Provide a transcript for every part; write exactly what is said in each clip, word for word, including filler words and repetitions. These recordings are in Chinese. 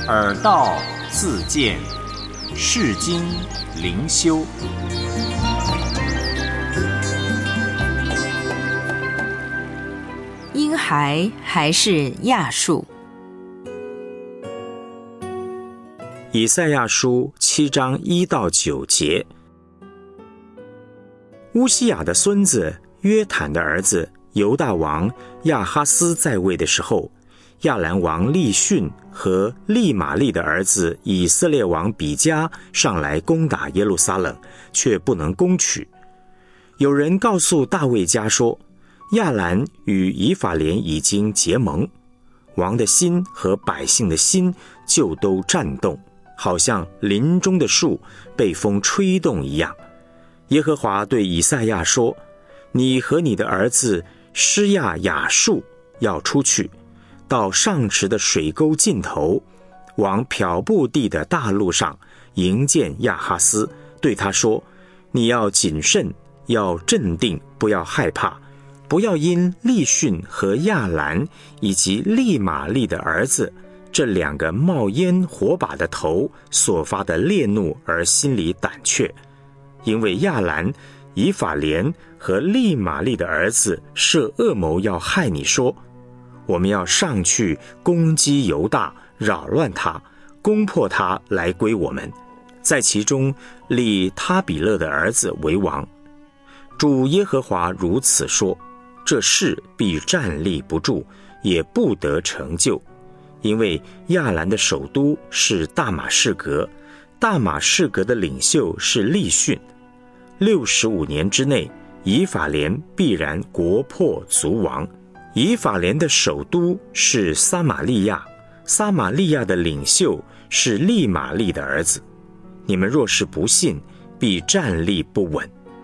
耳道自见，世经灵修。 婴孩还是亚述。 以赛亚书七章一到九节。乌西雅的孙子约坦的儿子犹大王亚哈斯在位的时候，亚兰王利逊和利玛利的儿子以色列王比加上来攻打耶路撒冷，却不能攻取。有人告诉大卫家说，亚兰与以法莲已经结盟，王的心和百姓的心就都颤动，好像林中的树被风吹动一样。耶和华对以赛亚说，你和你的儿子施亚雅述要出去，到上池的水沟尽头，往漂布地的大路上迎见亚哈斯，对他说，你要谨慎，要镇定，不要害怕，不要因利逊和亚兰以及利玛利的儿子这两个冒烟火把的头所发的烈怒而心里胆怯，因为亚兰、以法莲和利玛利的儿子设恶谋要害你，说，我们要上去攻击犹大，扰乱他，攻破他来归我们，在其中立他比勒的儿子为王。主耶和华如此说，这事必站立不住，也不得成就，因为亚兰的首都是大马士革，大马士革的领袖是利逊。六十五年之内，以法莲必然国破族亡。以法莲的首都是撒玛利亚，撒玛利亚的领袖是利玛利的儿子。你们若是不信，必站立不稳。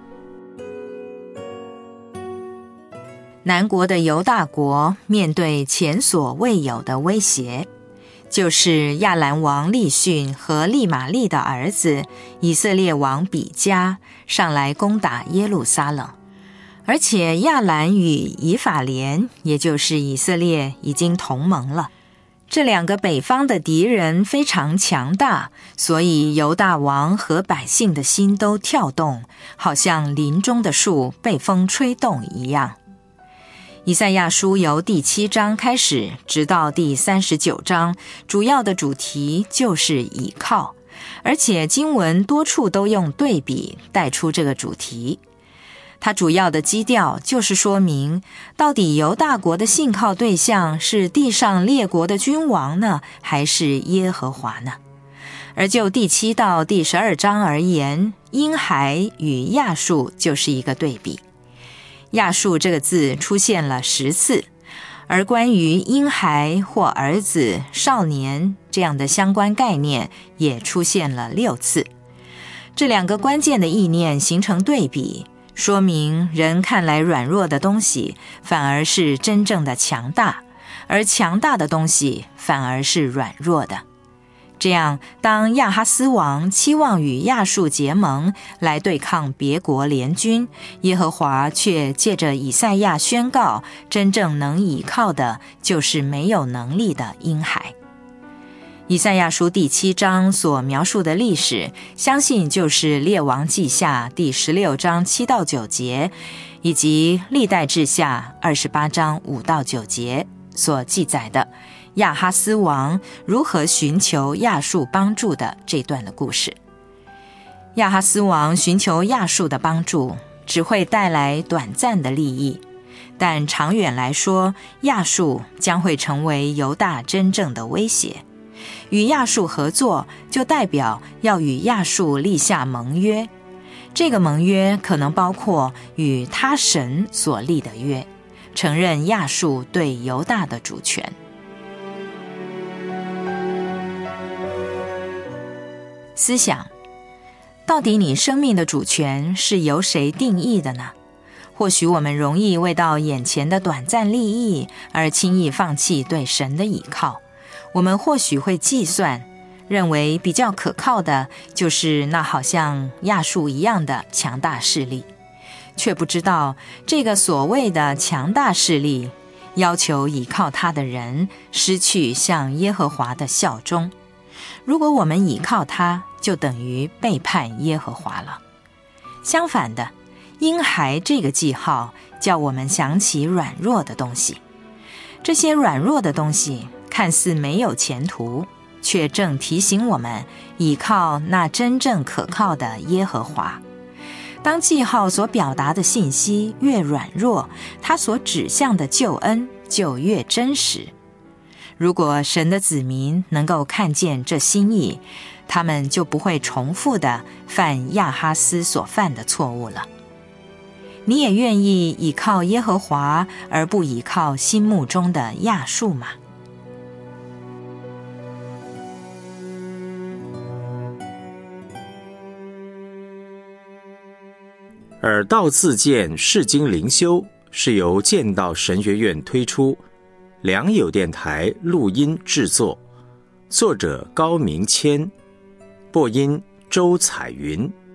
南国的犹大国面对前所未有的威胁，就是亚兰王利逊和利玛利的儿子以色列王比加上来攻打耶路撒冷。而且亚兰与以法莲，也就是以色列，已经同盟了。这两个北方的敌人非常强大，所以犹大王和百姓的心都跳动，好像林中的树被风吹动一样。以赛亚书由第七章开始，直到第三十九章，主要的主题就是倚靠，而且经文多处都用对比带出这个主题。它主要的基调就是说明，到底犹大国的信靠对象是地上列国的君王呢，还是耶和华呢？而就第七到第十二章而言，婴孩与亚述就是一个对比。亚述这个字出现了十次，而关于婴孩或儿子、少年这样的相关概念也出现了六次。这两个关键的意念形成对比，说明人看来软弱的东西反而是真正的强大，而强大的东西反而是软弱的。这样，当亚哈斯王期望与亚述结盟来对抗别国联军，耶和华却借着以赛亚宣告，真正能倚靠的就是没有能力的婴孩。以赛亚书第七章所描述的历史，相信就是列王记下第十六章七到九节，以及历代志下二十八章五到九节所记载的亚哈斯王如何寻求亚述帮助的这段的故事。亚哈斯王寻求亚述的帮助，只会带来短暂的利益，但长远来说，亚述将会成为犹大真正的威胁。与亚述合作，就代表要与亚述立下盟约，这个盟约可能包括与他神所立的约，承认亚述对犹大的主权。思想，到底你生命的主权是由谁定义的呢？或许我们容易为到眼前的短暂利益而轻易放弃对神的倚靠。我们或许会计算，认为比较可靠的就是那好像亚述一样的强大势力，却不知道这个所谓的强大势力要求倚靠他的人失去向耶和华的效忠。 如果我们倚靠他，就等于背叛耶和华了。相反的，婴孩这个记号叫我们想起软弱的东西。这些软弱的东西看似没有前途，却正提醒我们倚靠那真正可靠的耶和华。当记号所表达的信息越软弱，它所指向的救恩就越真实。如果神的子民能够看见这心意，他们就不会重复地犯亚哈斯所犯的错误了。你也愿意倚靠耶和华，而不倚靠心目中的亚述吗？ 耳道自荐释经灵修是由剑道神学院推出，良友电台录音制作，作者高明谦，播音周彩云。